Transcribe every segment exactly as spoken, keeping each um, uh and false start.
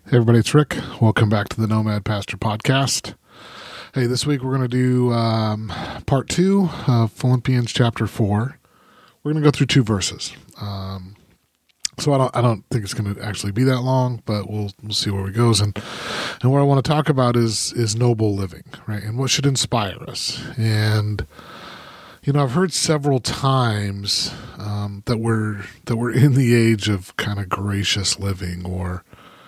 Hey everybody, it's Rick. Welcome back to the Nomad Pastor Podcast. Hey, this week we're going to do um, part two of Philippians chapter four. We're going to go through two verses. Um, so I don't, I don't think it's going to actually be that long, but we'll we'll see where it goes. And and what I want to talk about is is noble living, right? And what should inspire us. And you know, I've heard several times um, that we're that we're in the age of kind of gracious living, or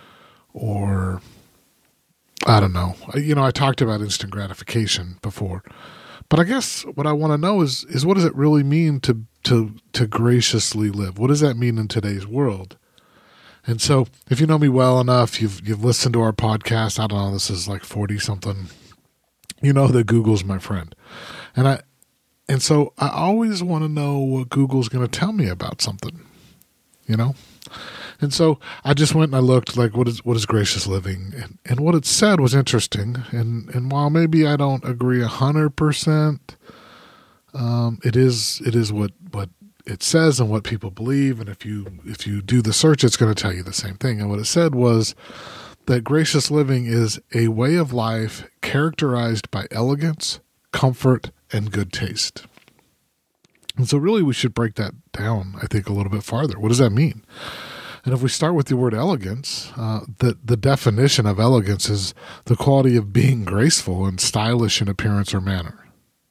or I don't know. You know, I talked about instant gratification before, but I guess what I want to know is is what does it really mean to to to graciously live? What does that mean in today's world? And so, if you know me well enough, you've you've listened to our podcast. I don't know. This is like forty something. You know that Google's my friend, and I and so I always want to know what Google's going to tell me about something. You know. And so I just went and I looked, like, what is what is gracious living? And, and what it said was interesting. And, and while maybe I don't agree one hundred percent, um, it is it is what, what it says and what people believe. And if you if you do the search, it's going to tell you the same thing. And what it said was that gracious living is a way of life characterized by elegance, comfort, and good taste. And so really we should break that down, I think, a little bit farther. What does that mean? And if we start with the word elegance, uh, the, the definition of elegance is the quality of being graceful and stylish in appearance or manner.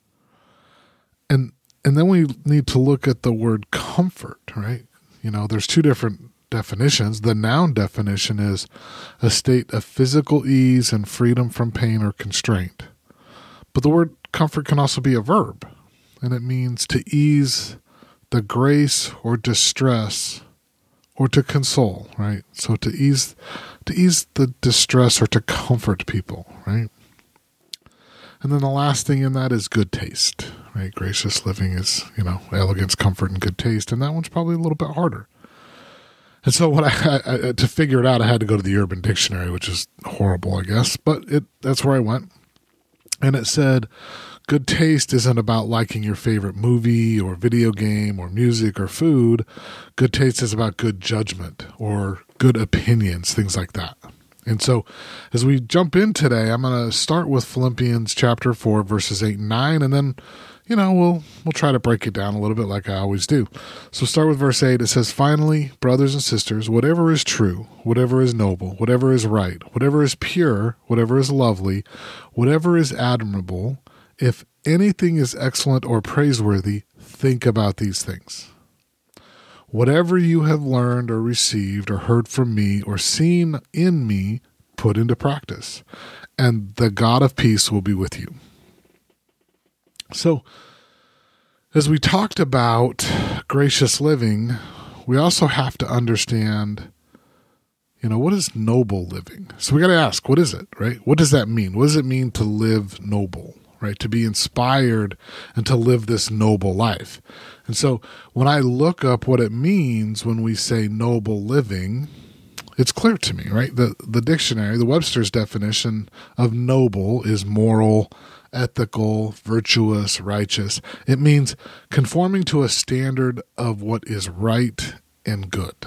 And and then we need to look at the word comfort, right? You know, there's two different definitions. The noun definition is a state of physical ease and freedom from pain or constraint. But the word comfort can also be a verb, and it means to ease the grace or distress or to console, right? So to ease to ease the distress or to comfort people, right? And then the last thing in that is good taste, right? Gracious living is, you know, elegance, comfort, and good taste. And that one's probably a little bit harder. And so what I, I to figure it out, I had to go to the Urban Dictionary, which is horrible, I guess. But it that's where I went. And it said, good taste isn't about liking your favorite movie or video game or music or food. Good taste is about good judgment or good opinions, things like that. And so as we jump in today, I'm going to start with Philippians chapter four, verses eight and nine, and then, you know, we'll we'll try to break it down a little bit like I always do. So start with verse eight. It says, finally, brothers and sisters, whatever is true, whatever is noble, whatever is right, whatever is pure, whatever is lovely, whatever is admirable, if anything is excellent or praiseworthy, think about these things. Whatever you have learned or received or heard from me or seen in me, put into practice, and the God of peace will be with you. So, as we talked about gracious living, we also have to understand, you know, what is noble living? So we got to ask, what is it, right? What does that mean? What does it mean to live noble? Right, to be inspired and to live this noble life. And so when I look up what it means when we say noble living, it's clear to me, right? The the dictionary, the Webster's definition of noble is moral, ethical, virtuous, righteous. It means conforming to a standard of what is right and good.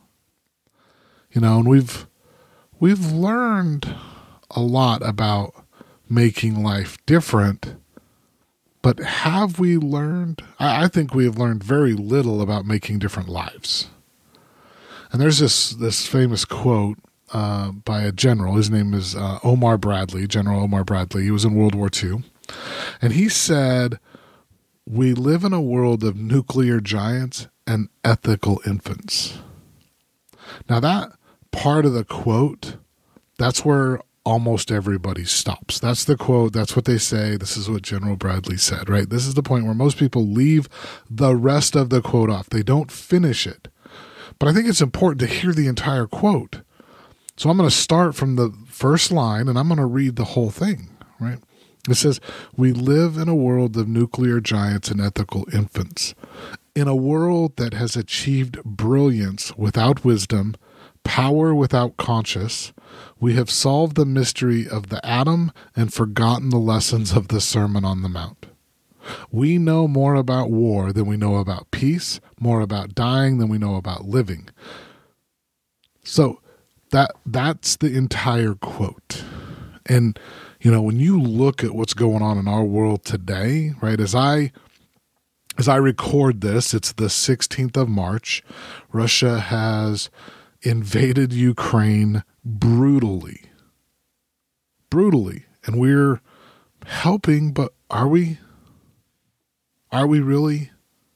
You know, and we've we've learned a lot about making life different, but have we learned? I, I think we have learned very little about making different lives. And there's this this famous quote uh, by a general. His name is uh, Omar Bradley, General Omar Bradley. He was in World War Two. And he said, we live in a world of nuclear giants and ethical infants. Now that part of the quote, that's where almost everybody stops. That's the quote. That's what they say. This is what General Bradley said, right? This is the point where most people leave the rest of the quote off. They don't finish it. But I think it's important to hear the entire quote. So I'm going to start from the first line and I'm going to read the whole thing, right? It says, we live in a world of nuclear giants and ethical infants. In a world that has achieved brilliance without wisdom, power without conscience, we have solved the mystery of the atom and forgotten the lessons of the Sermon on the Mount. We know more about war than we know about peace, more about dying than we know about living. So that that's the entire quote. And, you know, when you look at what's going on in our world today, right, as I as I record this, it's the sixteenth of March. Russia has invaded Ukraine brutally. Brutally. And we're helping, but are we? Are we really?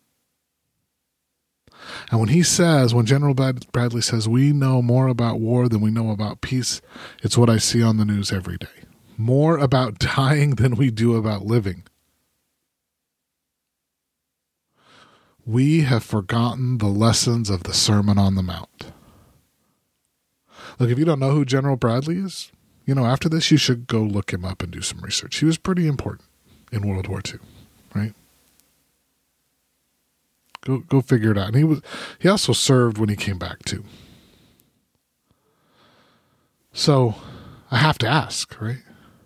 And when he says, when General Bradley says, we know more about war than we know about peace, it's what I see on the news every day. More about dying than we do about living. We have forgotten the lessons of the Sermon on the Mount. Look, if you don't know who General Bradley is, you know, after this, you should go look him up and do some research. He was pretty important in World War Two, right? Go go figure it out. And he was he also served when he came back too. So I have to ask, right?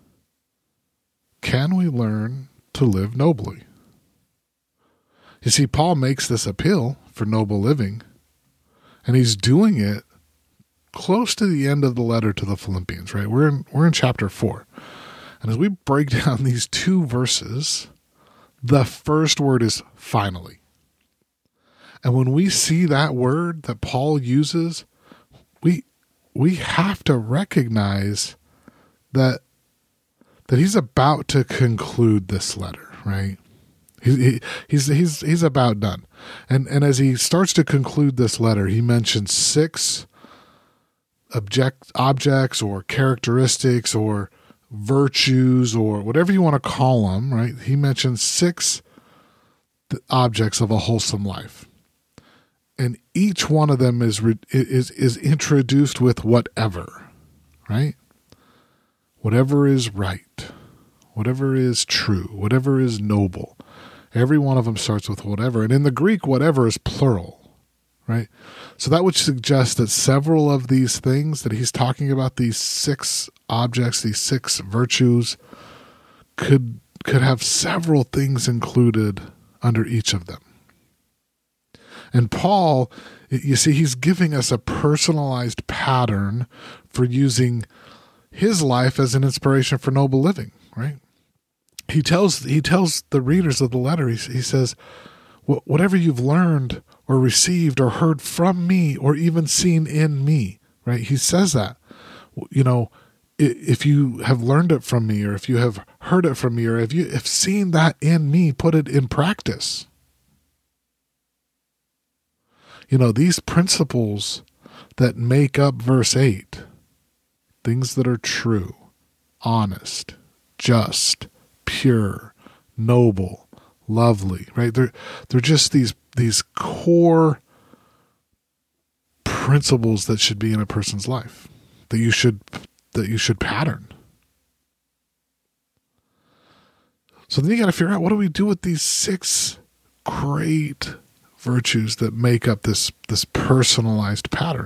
Can we learn to live nobly? You see, Paul makes this appeal for noble living, and he's doing it close to the end of the letter to the Philippians, right? We're in we're in chapter four. And as we break down these two verses, the first word is finally. And when we see that word that Paul uses, we we have to recognize that that he's about to conclude this letter, right? He, he, he's he's he's about done. And and as he starts to conclude this letter, he mentions six object objects or characteristics or virtues or whatever you want to call them, right? He mentions six objects of a wholesome life. And each one of them is is is introduced with whatever, right? Whatever is right, whatever is true, whatever is noble. Every one of them starts with whatever. And in the Greek, whatever is plural, right? So that would suggest that several of these things that he's talking about, these six objects, these six virtues, could could have several things included under each of them. And Paul, you see, he's giving us a personalized pattern for using his life as an inspiration for noble living, right? He tells he tells the readers of the letter, he, he says, whatever you've learned or received or heard from me or even seen in me, right? He says that, you know, if you have learned it from me or if you have heard it from me or if you have seen that in me, put it in practice. You know, these principles that make up verse eight, things that are true, honest, just, pure, noble, lovely, right? They're they're just these these core principles that should be in a person's life, that you should that you should pattern. So then you got to figure out, what do we do with these six great virtues that make up this this personalized pattern?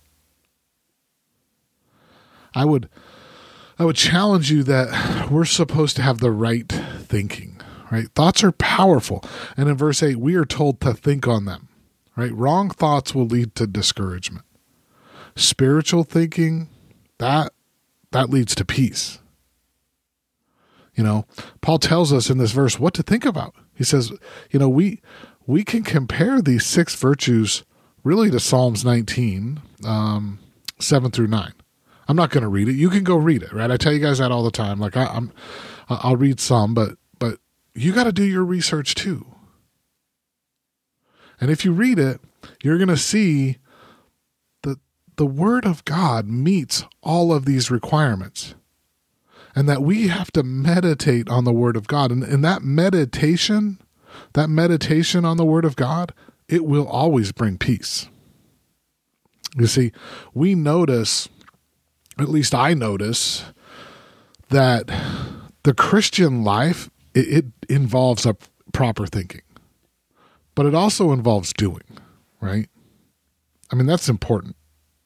I would I would challenge you that we're supposed to have the right thinking, right? Thoughts are powerful. And in verse eight, we are told to think on them, right? Wrong thoughts will lead to discouragement. Spiritual thinking, that that leads to peace. You know, Paul tells us in this verse what to think about. He says, you know, we we can compare these six virtues really to Psalms nineteen, um, seven through nine. I'm not going to read it. You can go read it, right? I tell you guys that all the time. Like I, I'm, I'll read some, but but you got to do your research too. And if you read it, you're going to see that the Word of God meets all of these requirements, and that we have to meditate on the Word of God. And, and that meditation, that meditation on the Word of God, it will always bring peace. You see, we notice, at least I notice, that the Christian life, it, it involves a proper thinking, but it also involves doing, right? I mean, that's important.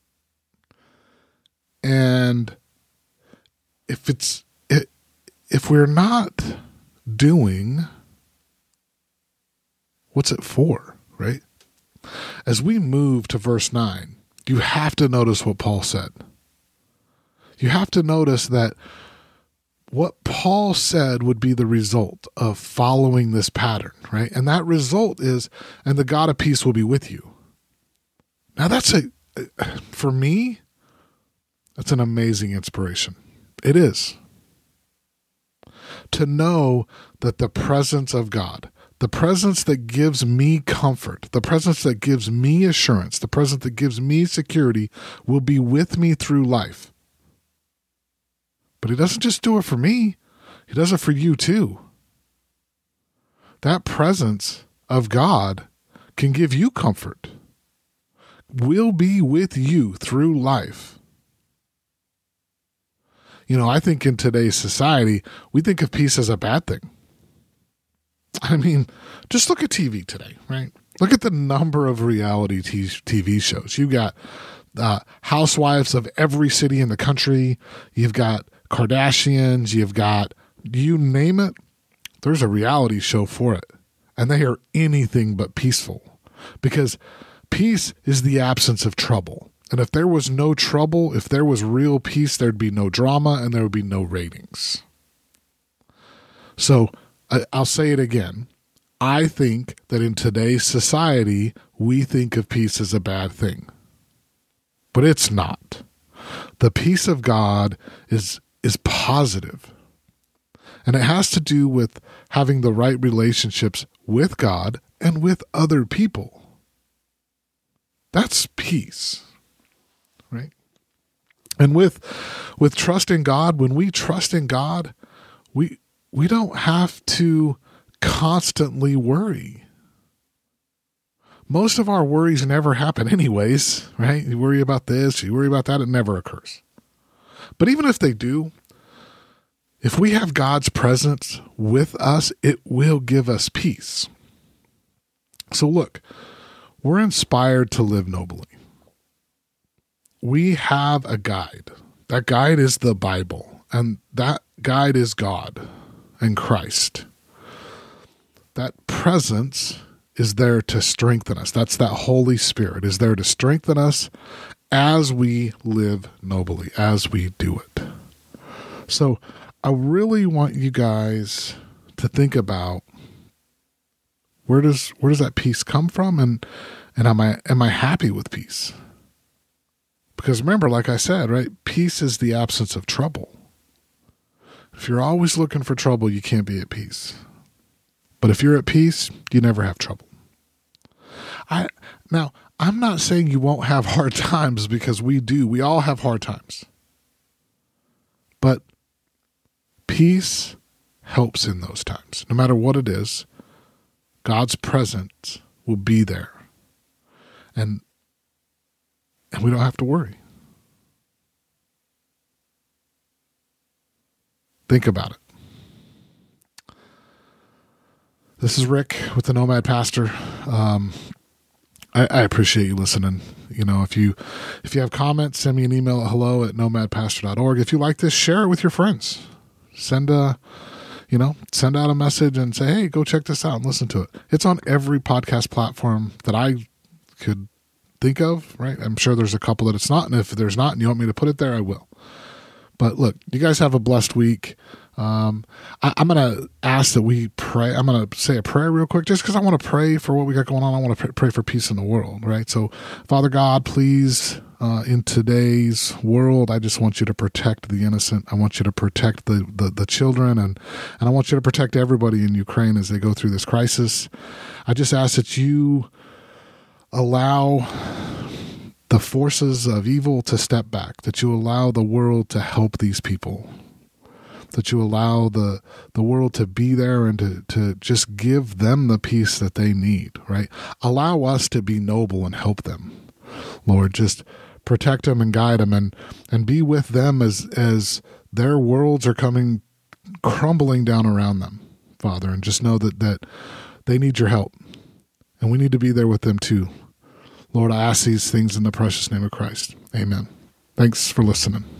And if it's, it, if we're not doing, what's it for, right? As we move to verse nine, you have to notice what Paul said. you have to notice that what Paul said would be the result of following this pattern, right? And that result is, and the God of peace will be with you. Now that's a, for me, that's an amazing inspiration. It is. To know that the presence of God, the presence that gives me comfort, the presence that gives me assurance, the presence that gives me security will be with me through life. But he doesn't just do it for me. He does it for you too. That presence of God can give you comfort. Will be with you through life. You know, I think in today's society, we think of peace as a bad thing. I mean, just look at T V today, right? Look at the number of reality T V shows. You've got uh, housewives of every city in the country. You've got Kardashians. You've got, you name it, there's a reality show for it. And they are anything but peaceful, because peace is the absence of trouble. And if there was no trouble, if there was real peace, there'd be no drama and there would be no ratings. So I, I'll say it again. I think that in today's society, we think of peace as a bad thing. But it's not. The peace of God is, is positive. And it has to do with having the right relationships with God and with other people. That's peace, right? And with with trust in God, when we trust in God, we we don't have to constantly worry. Most of our worries never happen anyways, right? You worry about this, you worry about that, it never occurs. But even if they do, if we have God's presence with us, it will give us peace. So look, we're inspired to live nobly. We have a guide. That guide is the Bible, and that guide is God and Christ. That presence is there to strengthen us. That's that Holy Spirit is there to strengthen us as we live nobly, as we do it. So I really want you guys to think about, Where does where does that peace come from, and and am I am I happy with peace? Because remember, like I said, right, peace is the absence of trouble. If you're always looking for trouble, you can't be at peace. But if you're at peace, you never have trouble. I now I'm not saying you won't have hard times, because we do. We all have hard times. But peace helps in those times, no matter what it is. God's presence will be there. And, and we don't have to worry. Think about it. This is Rick with the Nomad Pastor. Um, I, I appreciate you listening. You know, if you if you have comments, send me an email at hello at nomad pastor dot org. If you like this, share it with your friends. Send a You know, send out a message and say, hey, go check this out and listen to it. It's on every podcast platform that I could think of, right? I'm sure there's a couple that it's not. And if there's not and you want me to put it there, I will. But look, you guys have a blessed week. Um, I, I'm going to ask that we pray. I'm going to say a prayer real quick, just because I want to pray for what we got going on. I want to pray for peace in the world, right? So, Father God, please, uh, in today's world, I just want you to protect the innocent. I want you to protect the, the, the children, and, and I want you to protect everybody in Ukraine as they go through this crisis. I just ask that you allow the forces of evil to step back, that you allow the world to help these people, that you allow the the world to be there and to, to just give them the peace that they need, right? Allow us to be noble and help them. Lord, just protect them and guide them, and, and be with them as, as their worlds are coming crumbling down around them, Father, and just know that, that they need your help, and we need to be there with them too. Lord, I ask these things in the precious name of Christ. Amen. Thanks for listening.